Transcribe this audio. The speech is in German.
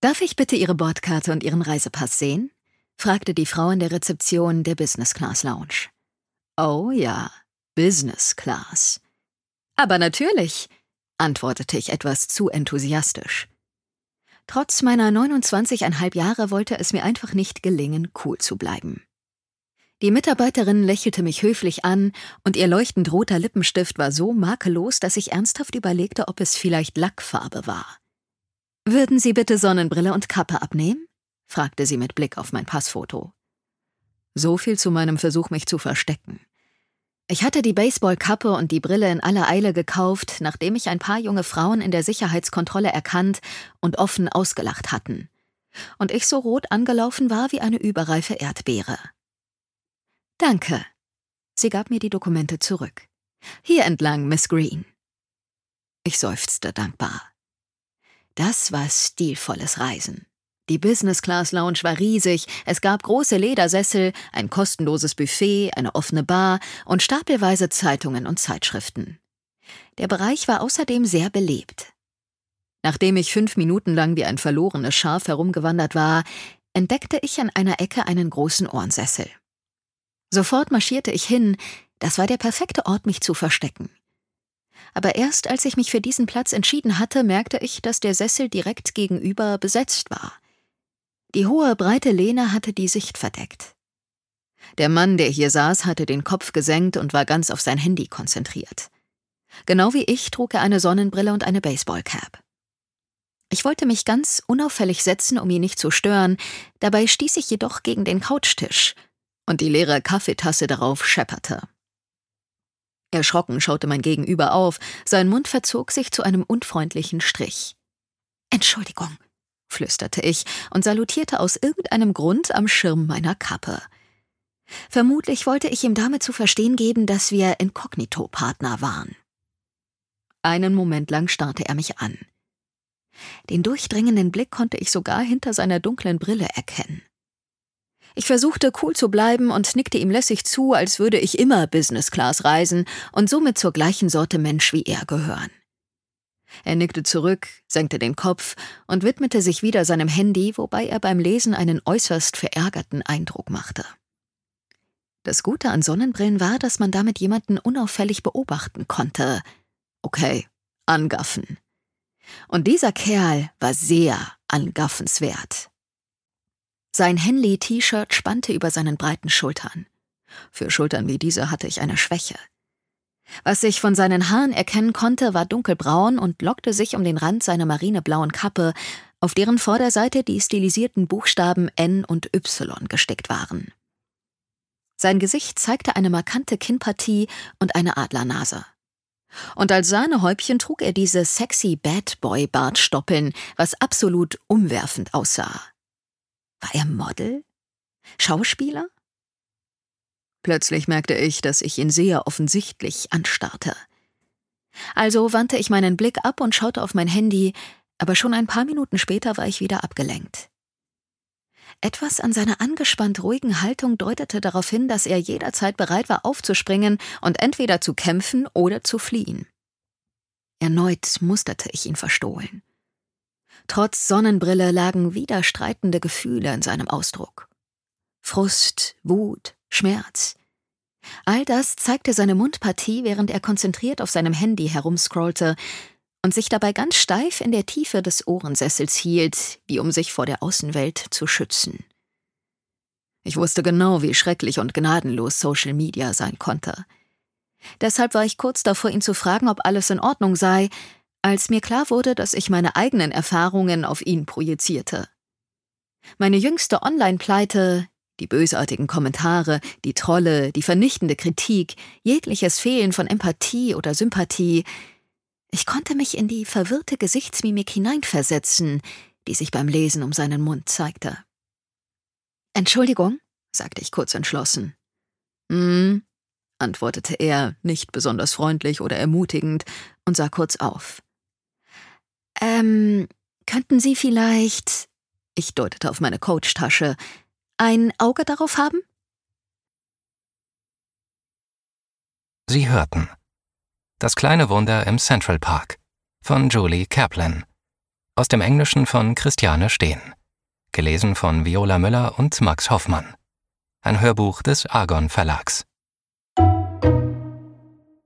»Darf ich bitte Ihre Bordkarte und Ihren Reisepass sehen?« fragte die Frau in der Rezeption der Business Class Lounge. »Oh ja, Business Class.« »Aber natürlich«, antwortete ich etwas zu enthusiastisch. Trotz meiner 29,5 Jahre wollte es mir einfach nicht gelingen, cool zu bleiben. Die Mitarbeiterin lächelte mich höflich an und ihr leuchtend roter Lippenstift war so makellos, dass ich ernsthaft überlegte, ob es vielleicht Lackfarbe war. »Würden Sie bitte Sonnenbrille und Kappe abnehmen?« fragte sie mit Blick auf mein Passfoto. So viel zu meinem Versuch, mich zu verstecken. Ich hatte die Baseballkappe und die Brille in aller Eile gekauft, nachdem mich ein paar junge Frauen in der Sicherheitskontrolle erkannt und offen ausgelacht hatten. Und ich so rot angelaufen war wie eine überreife Erdbeere. »Danke.« Sie gab mir die Dokumente zurück. »Hier entlang, Miss Green.« Ich seufzte dankbar. Das war stilvolles Reisen. Die Business Class Lounge war riesig, es gab große Ledersessel, ein kostenloses Buffet, eine offene Bar und stapelweise Zeitungen und Zeitschriften. Der Bereich war außerdem sehr belebt. Nachdem ich 5 Minuten lang wie ein verlorenes Schaf herumgewandert war, entdeckte ich an einer Ecke einen großen Ohrensessel. Sofort marschierte ich hin, das war der perfekte Ort, mich zu verstecken. Aber erst als ich mich für diesen Platz entschieden hatte, merkte ich, dass der Sessel direkt gegenüber besetzt war. Die hohe, breite Lehne hatte die Sicht verdeckt. Der Mann, der hier saß, hatte den Kopf gesenkt und war ganz auf sein Handy konzentriert. Genau wie ich trug er eine Sonnenbrille und eine Baseballcap. Ich wollte mich ganz unauffällig setzen, um ihn nicht zu stören, dabei stieß ich jedoch gegen den Couchtisch und die leere Kaffeetasse darauf schepperte. Erschrocken schaute mein Gegenüber auf, sein Mund verzog sich zu einem unfreundlichen Strich. »Entschuldigung«, flüsterte ich und salutierte aus irgendeinem Grund am Schirm meiner Kappe. Vermutlich wollte ich ihm damit zu verstehen geben, dass wir Inkognito-Partner waren. Einen Moment lang starrte er mich an. Den durchdringenden Blick konnte ich sogar hinter seiner dunklen Brille erkennen. Ich versuchte, cool zu bleiben und nickte ihm lässig zu, als würde ich immer Business Class reisen und somit zur gleichen Sorte Mensch wie er gehören. Er nickte zurück, senkte den Kopf und widmete sich wieder seinem Handy, wobei er beim Lesen einen äußerst verärgerten Eindruck machte. Das Gute an Sonnenbrillen war, dass man damit jemanden unauffällig beobachten konnte. Okay, angaffen. Und dieser Kerl war sehr angaffenswert. Sein Henley-T-Shirt spannte über seinen breiten Schultern. Für Schultern wie diese hatte ich eine Schwäche. Was ich von seinen Haaren erkennen konnte, war dunkelbraun und lockte sich um den Rand seiner marineblauen Kappe, auf deren Vorderseite die stilisierten Buchstaben N und Y gestickt waren. Sein Gesicht zeigte eine markante Kinnpartie und eine Adlernase. Und als Sahnehäubchen trug er diese sexy Bad-Boy-Bartstoppeln, was absolut umwerfend aussah. War er Model? Schauspieler? Plötzlich merkte ich, dass ich ihn sehr offensichtlich anstarrte. Also wandte ich meinen Blick ab und schaute auf mein Handy, aber schon ein paar Minuten später war ich wieder abgelenkt. Etwas an seiner angespannt ruhigen Haltung deutete darauf hin, dass er jederzeit bereit war aufzuspringen und entweder zu kämpfen oder zu fliehen. Erneut musterte ich ihn verstohlen. Trotz Sonnenbrille lagen widerstreitende Gefühle in seinem Ausdruck. Frust, Wut, Schmerz. All das zeigte seine Mundpartie, während er konzentriert auf seinem Handy herumscrollte und sich dabei ganz steif in der Tiefe des Ohrensessels hielt, wie um sich vor der Außenwelt zu schützen. Ich wusste genau, wie schrecklich und gnadenlos Social Media sein konnte. Deshalb war ich kurz davor, ihn zu fragen, ob alles in Ordnung sei, als mir klar wurde, dass ich meine eigenen Erfahrungen auf ihn projizierte. Meine jüngste Online-Pleite, die bösartigen Kommentare, die Trolle, die vernichtende Kritik, jegliches Fehlen von Empathie oder Sympathie. Ich konnte mich in die verwirrte Gesichtsmimik hineinversetzen, die sich beim Lesen um seinen Mund zeigte. »Entschuldigung«, sagte ich kurz entschlossen. Antwortete er, nicht besonders freundlich oder ermutigend, und sah kurz auf. Könnten Sie vielleicht«, ich deutete auf meine Coachtasche, »ein Auge darauf haben?« Sie hörten Das kleine Wunder im Central Park von Julie Kaplan. Aus dem Englischen von Christiane Steen. Gelesen von Viola Müller und Max Hoffmann. Ein Hörbuch des Argon Verlags.